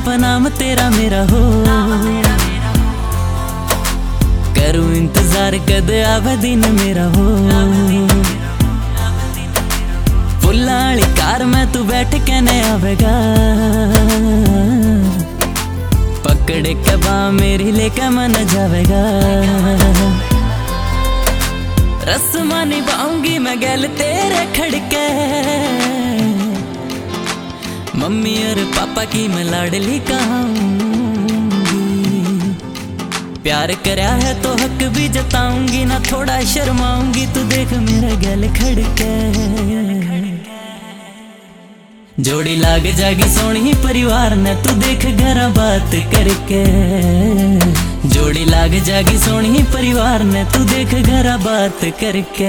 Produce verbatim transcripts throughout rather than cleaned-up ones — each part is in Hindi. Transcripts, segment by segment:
पा नाम तेरा मेरा हो। करूं इंतजार कद आवे दिन मेरा हो। फुल्लां आली कार में तू बैठ के न आवेगा, पकड़ के बांह मेरी लेके मन जावेगा। रस्मां निभाऊंगी मैं गैल तेरे खड़के, मम्मी और पापा की मैं लाडली कहूंगी। प्यार करया है तो हक भी जताऊंगी, ना थोड़ा शर्माऊंगी तू देख मेरे गैल खड़के। जोड़ी लाग जागी सोनी परिवार ने तू देख घरा बात करके। जोड़ी लाग जागी सोनी परिवार ने तू देख घरा बात करके।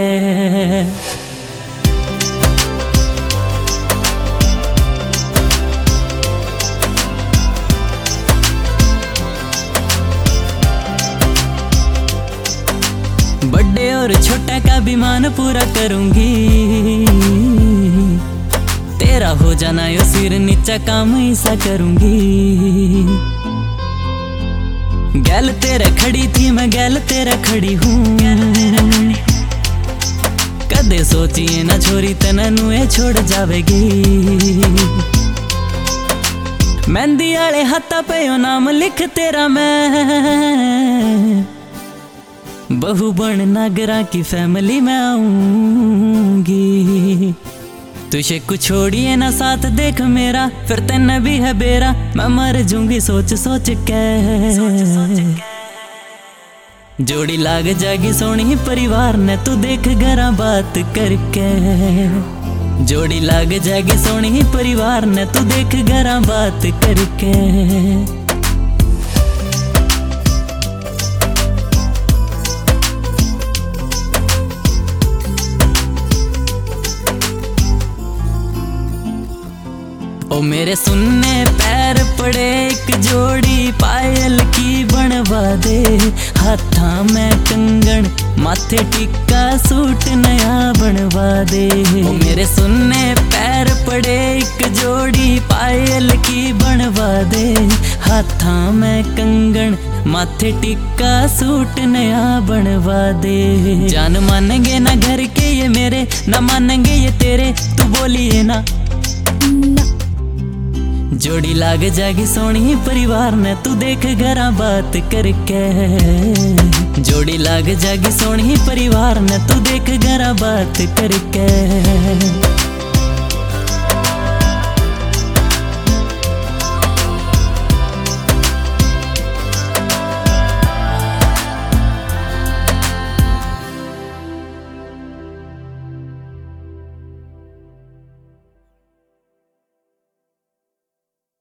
बड़े और छोटा का भी मान पूरा करूंगी, तेरा हो जाना यो सिर नीचा काम ऐसा करूंगी। गैल तेरे खड़ी थी मैं गैल तेरे खड़ी हूँ, कदे सोचिए ना छोरी तनू ये छोड़ जावेगी। मेहंदी आले हाथा पे यो नाम लिख तेरा मैं, बहू बन नागरा की फैमिली में आऊंगी। तुझे कुछ छोड़िए ना साथ देख मेरा, फिर तेन भी है बेरा मैं मर जूंगी सोच सोच के। जोड़ी लाग जागी सोनी परिवार ने तू देख घरा बात करके। जोड़ी लाग जागी सोनी परिवार ने तू देख घरा बात करके। ओ मेरे सुन्ने पैर पड़े एक जोड़ी पायल की बनवा दे, हाथा में कंगन माथे टिक्का सूट नया बनवा दे। ओ मेरे सुन्ने पैर पड़े एक जोड़ी पायल की बनवा दे, हाथा में कंगन माथे टिक्का सूट नया बनवा दे। जान मानेंगे ना घर के ये मेरे, ना मानेंगे ये तेरे, तू बोलिए ना। जोड़ी लाग जागी सोनी परिवार ने तू देख घरा बात करके। जोड़ी लाग जागी सोनी परिवार ने तू देख घरा बात करके।